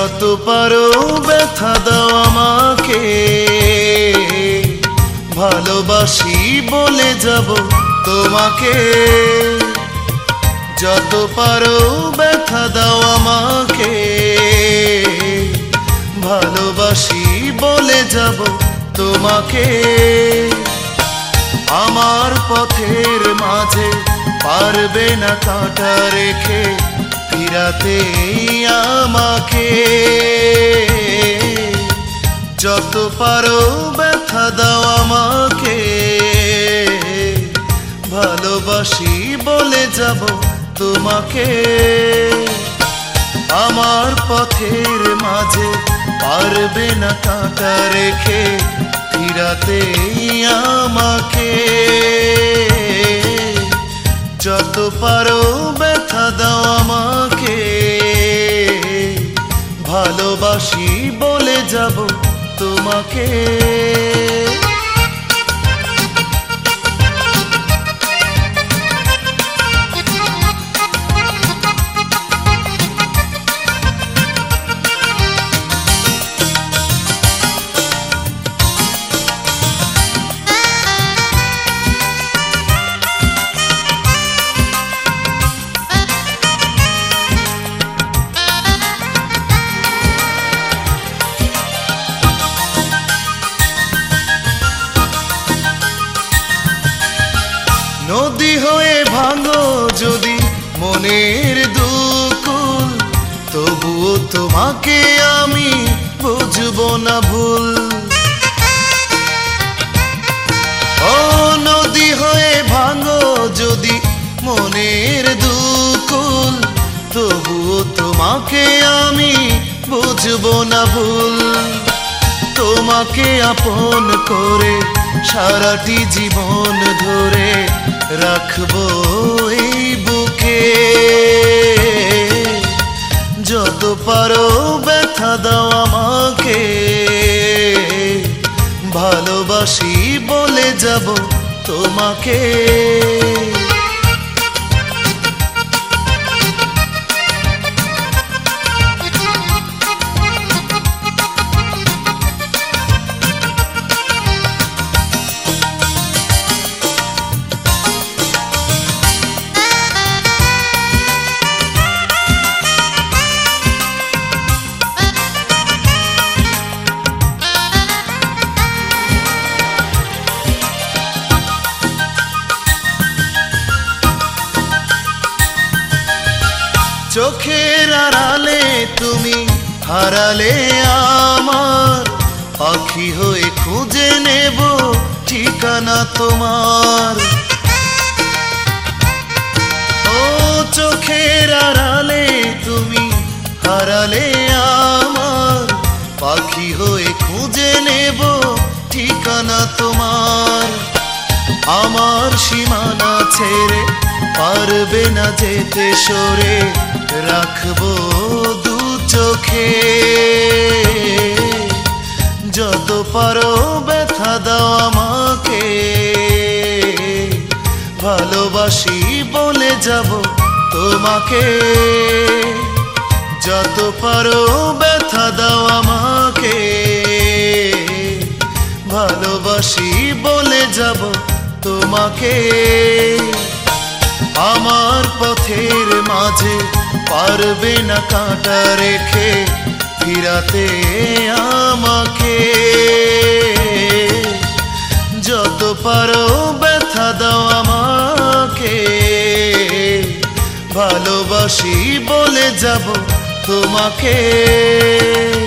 যত পারো ব্যথা দাও আমাকে, ভালোবাসি বলে যাব তোমাকে। যত পারো ব্যথা দাও আমাকে, ভালোবাসি বলে যাব তোমাকে। আমার পথের মাঝে পারবে না কাঁটা রেখে ফিরাতে আমাকে। যত পারো ব্যথা দাও আমাকে, ভালোবাসি বলে যাব তোমাকে। আমার পথের মাঝে পারবে না কাঁটা রেখে ফিরাতে আমাকে। যত পারো ব্যথা দাও আমাকে, ভালোবাসি বলে যাব তোমাকে। নদী হয়ে ভাঙো যদি মনের দুকুল, তবুও তোমাকে আমি বুঝবো না ভুল। ও নদী হয়ে ভাঙো যদি মনের দুকুল, তবুও তোমাকে আমি বুঝবো না ভুল। তোমাকে আপন করে সারাটি জীবন ধরে রাখবো এই বুকে। যত পারো ব্যথা দাও আমাকে, ভালোবাসি বলে যাব তোমাকে। চোখের আড়ালে তুমি হারালে আমার, পাখি হয়ে খুঁজে নেব ঠিকানা তোমার। ও চোখের আড়ালে তুমি হারালে আমার, পাখি হয়ে খুঁজে নেব ঠিকানা তোমার। আমার সীমানা ছেড়ে পারবে না যেতে সরে রাখবো দু চোখে। যত পারো ব্যথা দাও আমাকে, ভালোবাসি বলে যাব তোমাকে। যত পারো ব্যথা দাও আমাকে, ভালোবাসি বলে যাব তোমাকে। আমার পথের মাঝে পারবে না কাঁটা রেখে ফিরাতে আমাকে। যত পারো ব্যথা দাও আমাকে, ভালোবাসি বলে যাব তোমাকে।